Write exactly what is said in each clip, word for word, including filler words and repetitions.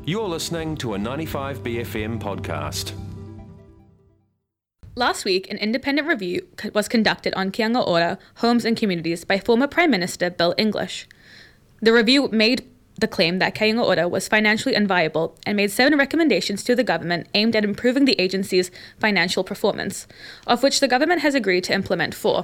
You're listening to a ninety-five B F M podcast. Last week, an independent review was conducted on Kāinga Ora, homes and communities by former Prime Minister Bill English. The review made the claim that Kāinga Ora was financially unviable and made seven recommendations to the government aimed at improving the agency's financial performance, of which the government has agreed to implement four.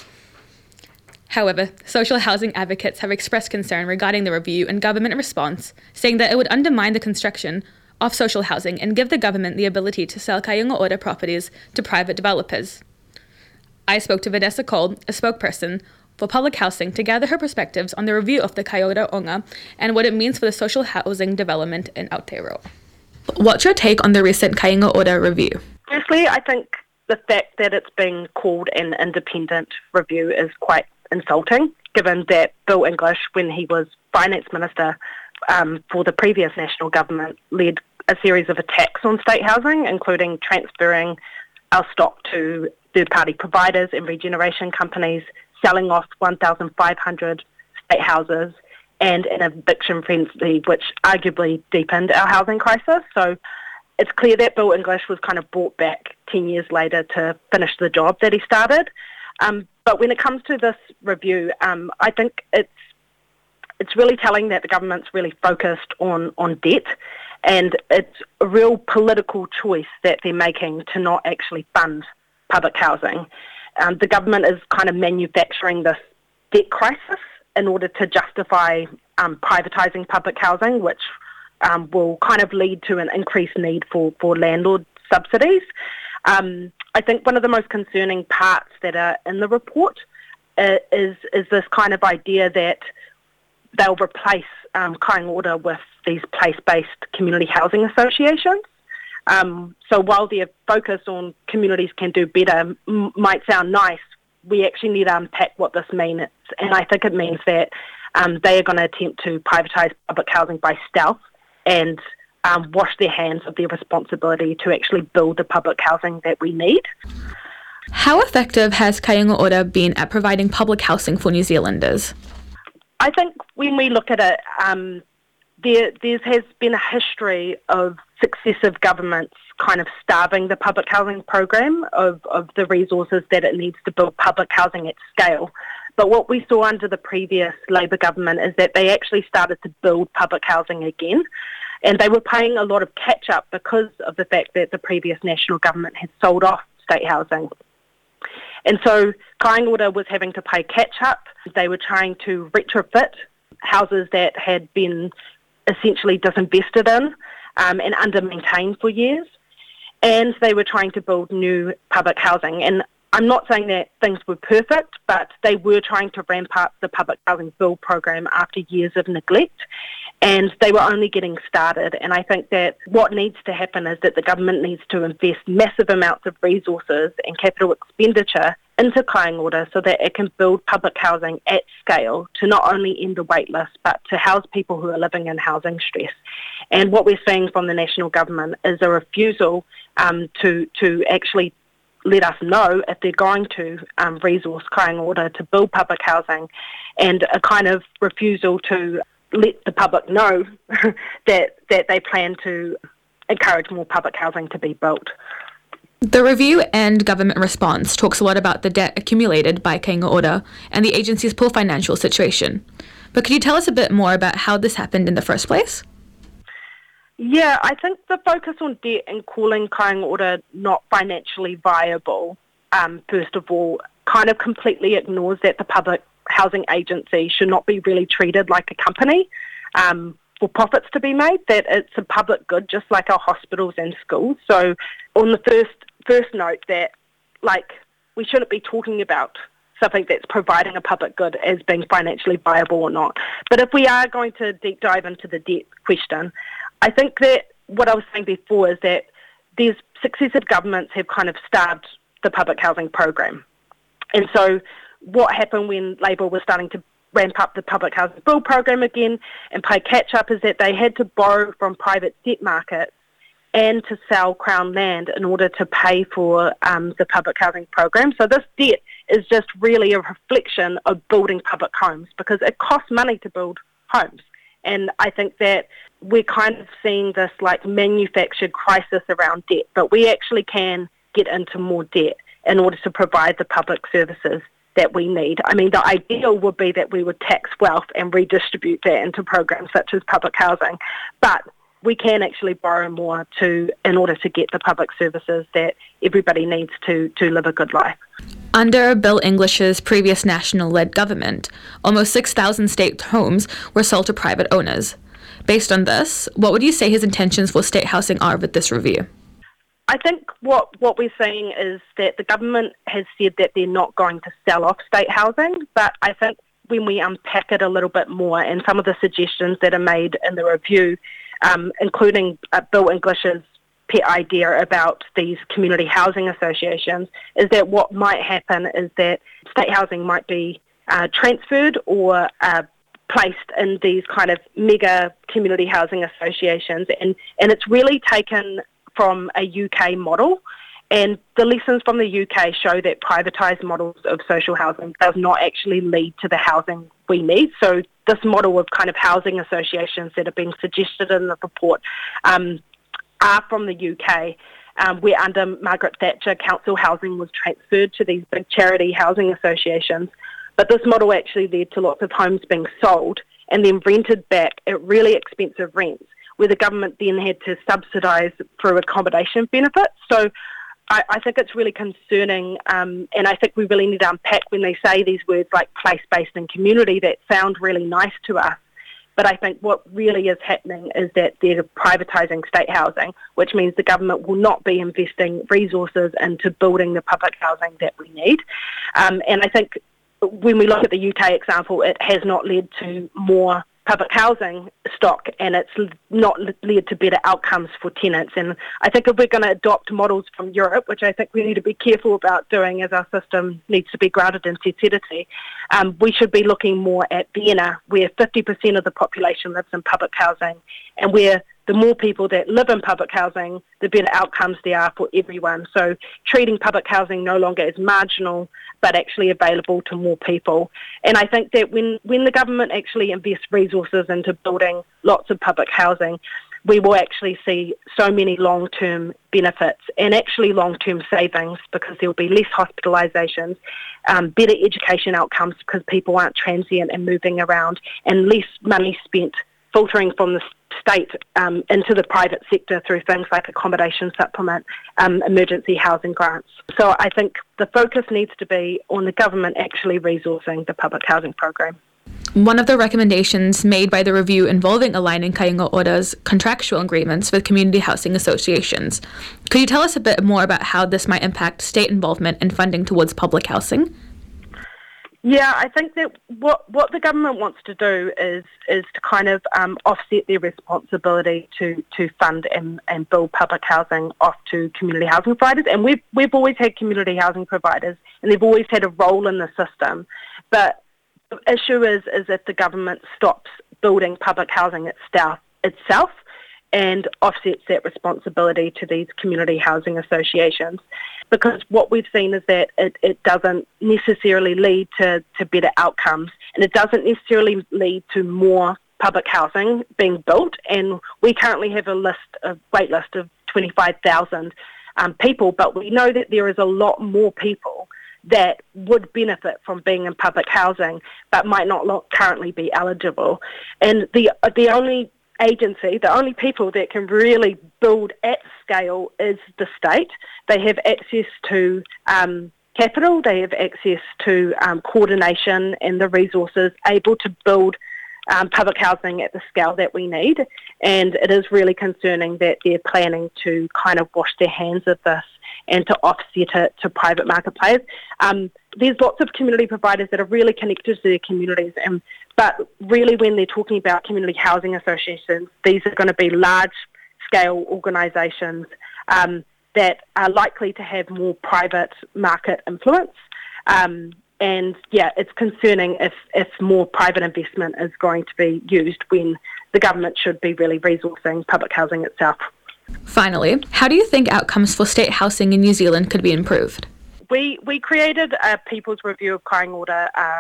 However, social housing advocates have expressed concern regarding the review and government response, saying that it would undermine the construction of social housing and give the government the ability to sell Kāinga Ora properties to private developers. I spoke to Vanessa Cole, a spokesperson for public housing, to gather her perspectives on the review of the Kaioura-Onga and what it means for the social housing development in Aotearoa. What's your take on the recent Kāinga Ora review? Firstly, I think the fact that it's being called an independent review is quite insulting, given that Bill English, when he was finance minister um, for the previous national government, led a series of attacks on state housing, including transferring our stock to third-party providers and regeneration companies, selling off one thousand five hundred state houses, and an eviction frenzy which arguably deepened our housing crisis. So it's clear that Bill English was kind of brought back ten years later to finish the job that he started. Um, but when it comes to this review, um, I think it's it's really telling that the government's really focused on, on debt, and it's a real political choice that they're making to not actually fund public housing. Um, the government is kind of manufacturing this debt crisis in order to justify um, privatising public housing, which um, will kind of lead to an increased need for, for landlord subsidies. Um, I think one of the most concerning parts that are in the report uh, is is this kind of idea that they'll replace um, Kāinga Ora with these place-based community housing associations. Um, so while their focus on communities can do better m- might sound nice, we actually need to unpack what this means. And I think it means that um, they are going to attempt to privatise public housing by stealth and um, wash their hands of their responsibility to actually build the public housing that we need. How effective has Kāinga Ora been at providing public housing for New Zealanders? I think when we look at it, um, there there has been a history of successive governments kind of starving the public housing program of, of the resources that it needs to build public housing at scale. But what we saw under the previous Labour government is that they actually started to build public housing again. And they were paying a lot of catch-up because of the fact that the previous national government had sold off state housing. And so Kāinga Ora was having to pay catch-up. They were trying to retrofit houses that had been essentially disinvested in um, and under-maintained for years. And they were trying to build new public housing. And I'm not saying that things were perfect, but they were trying to ramp up the public housing build program after years of neglect. And they were only getting started. And I think that what needs to happen is that the government needs to invest massive amounts of resources and capital expenditure into Kāinga Ora so that it can build public housing at scale to not only end the wait list, but to house people who are living in housing stress. And what we're seeing from the national government is a refusal um, to, to actually let us know if they're going to um, resource Kāinga Ora to build public housing, and a kind of refusal to let the public know that that they plan to encourage more public housing to be built. The review and government response talks a lot about the debt accumulated by Kāinga Ora and the agency's poor financial situation. But could you tell us a bit more about how this happened in the first place? Yeah, I think the focus on debt and calling Kāinga Ora not financially viable, um, first of all, kind of completely ignores that the public housing agency should not be really treated like a company um, for profits to be made, that it's a public good just like our hospitals and schools. So on the first first note that, like, we shouldn't be talking about something that's providing a public good as being financially viable or not. But if we are going to deep dive into the debt question, I think that what I was saying before is that these successive governments have kind of starved the public housing program. And so what happened when Labour was starting to ramp up the public housing build program again and play catch-up is that they had to borrow from private debt markets and to sell Crown land in order to pay for um, the public housing program. So this debt is just really a reflection of building public homes because it costs money to build homes. And I think that we're kind of seeing this like manufactured crisis around debt, but we actually can get into more debt in order to provide the public services that we need. I mean, the ideal would be that we would tax wealth and redistribute that into programs such as public housing, but we can actually borrow more to in order to get the public services that everybody needs to, to live a good life. Under Bill English's previous national-led government, almost six thousand state homes were sold to private owners. Based on this, what would you say his intentions for state housing are with this review? I think what, what we're seeing is that the government has said that they're not going to sell off state housing, but I think when we unpack it a little bit more and some of the suggestions that are made in the review, um, including uh, Bill English's pet idea about these community housing associations, is that what might happen is that state housing might be uh, transferred or uh, placed in these kind of mega community housing associations, and, and it's really taken from a U K model, and the lessons from the U K show that privatised models of social housing does not actually lead to the housing we need. So this model of kind of housing associations that are being suggested in the report um, are from the U K, um, where under Margaret Thatcher, council housing was transferred to these big charity housing associations. But this model actually led to lots of homes being sold and then rented back at really expensive rents, where the government then had to subsidise through accommodation benefits. So I, I think it's really concerning, um, and I think we really need to unpack when they say these words like place-based and community that sound really nice to us. But I think what really is happening is that they're privatising state housing, which means the government will not be investing resources into building the public housing that we need. Um, and I think when we look at the U K example, it has not led to more public housing stock, and it's not led to better outcomes for tenants. And I think if we're going to adopt models from Europe, which I think we need to be careful about doing as our system needs to be grounded in necessity, um, we should be looking more at Vienna, where fifty percent of the population lives in public housing, and where the more people that live in public housing, the better outcomes there are for everyone. So treating public housing no longer as marginal, but actually available to more people. And I think that when, when the government actually invests resources into building lots of public housing, we will actually see so many long-term benefits and actually long-term savings, because there will be less hospitalisations, um, better education outcomes because people aren't transient and moving around, and less money spent filtering from the state um, into the private sector through things like accommodation supplement, um, emergency housing grants. So I think the focus needs to be on the government actually resourcing the public housing program. One of the recommendations made by the review involving aligning Kainga Ora's contractual agreements with community housing associations. Could you tell us a bit more about how this might impact state involvement and funding towards public housing? Yeah, I think that what what the government wants to do is is to kind of um, offset their responsibility to, to fund and, and build public housing off to community housing providers. And we've we've always had community housing providers, and they've always had a role in the system. But the issue is is if the government stops building public housing itself itself and offsets that responsibility to these community housing associations. Because what we've seen is that it, it doesn't necessarily lead to, to better outcomes, and it doesn't necessarily lead to more public housing being built. And we currently have a list, a wait list of twenty-five thousand um, people, but we know that there is a lot more people that would benefit from being in public housing but might not currently be eligible. And the the only agency, the only people that can really build at scale is the state. They have access to um, capital, they have access to um, coordination and the resources able to build um, public housing at the scale that we need. And it is really concerning that they're planning to kind of wash their hands of this and to offset it to private market players. Um, there's lots of community providers that are really connected to their communities, and but really when they're talking about community housing associations, these are going to be large-scale organisations um, that are likely to have more private market influence. Um, and yeah, it's concerning if, if more private investment is going to be used when the government should be really resourcing public housing itself. Finally, how do you think outcomes for state housing in New Zealand could be improved? We we created a People's Review of Kainga Ora uh,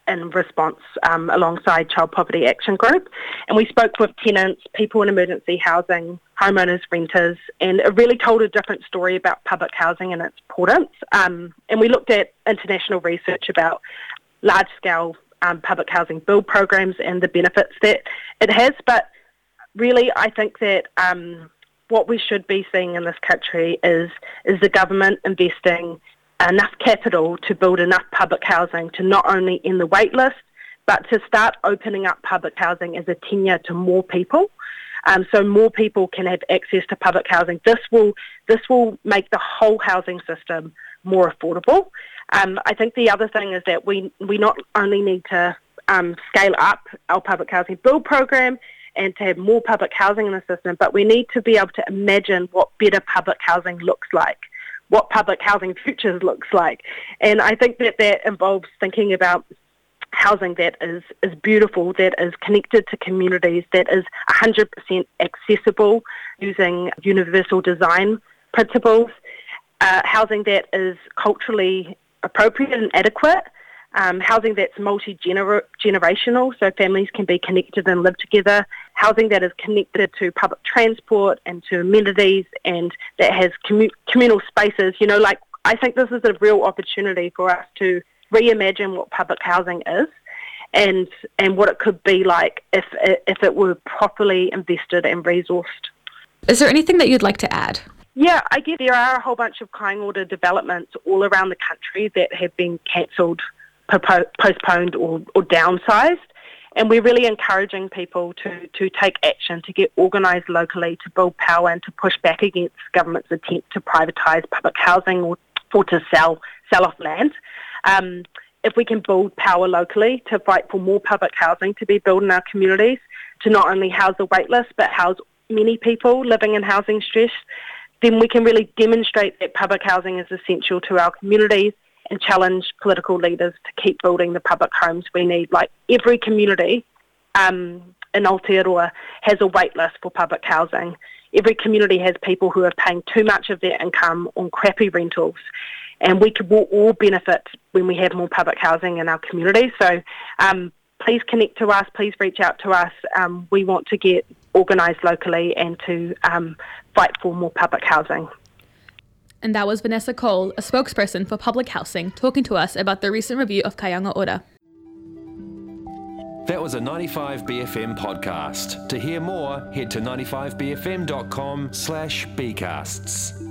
in response um, alongside Child Poverty Action Group. And we spoke with tenants, people in emergency housing, homeowners, renters, and it really told a different story about public housing and its importance. Um, and we looked at international research about large-scale um, public housing build programs and the benefits that it has. But really, I think that um, what we should be seeing in this country is is the government investing enough capital to build enough public housing to not only end the wait list, but to start opening up public housing as a tenure to more people, um, so more people can have access to public housing. This will this will make the whole housing system more affordable. Um, I think the other thing is that we we not only need to um, scale up our public housing build program and to have more public housing in the system, but we need to be able to imagine what better public housing looks like, what public housing futures looks like. And I think that that involves thinking about housing that is, is beautiful, that is connected to communities, that is one hundred percent accessible using universal design principles, uh, housing that is culturally appropriate and adequate, um, housing that's multi-generational, so families can be connected and live together, housing that is connected to public transport and to amenities and that has commu- communal spaces. You know, like, I think this is a real opportunity for us to reimagine what public housing is and and what it could be like if if it were properly invested and resourced. Is there anything that you'd like to add? Yeah, I guess there are a whole bunch of Kāinga Ora developments all around the country that have been cancelled, postponed or, or downsized. And we're really encouraging people to, to take action, to get organised locally, to build power and to push back against government's attempt to privatise public housing or, or to sell sell off land. Um, if we can build power locally to fight for more public housing to be built in our communities, to not only house the wait list but house many people living in housing stress, then we can really demonstrate that public housing is essential to our communities and challenge political leaders to keep building the public homes we need. Like, every community um, in Aotearoa has a wait list for public housing. Every community has people who are paying too much of their income on crappy rentals. And we could will all benefit when we have more public housing in our community. So um, please connect to us, please reach out to us. Um, we want to get organised locally and to um, fight for more public housing. And that was Vanessa Cole, a spokesperson for public housing, talking to us about the recent review of Kāinga Ora. That was a ninety-five B F M podcast. To hear more, head to ninety-five b f m dot com slash bcasts.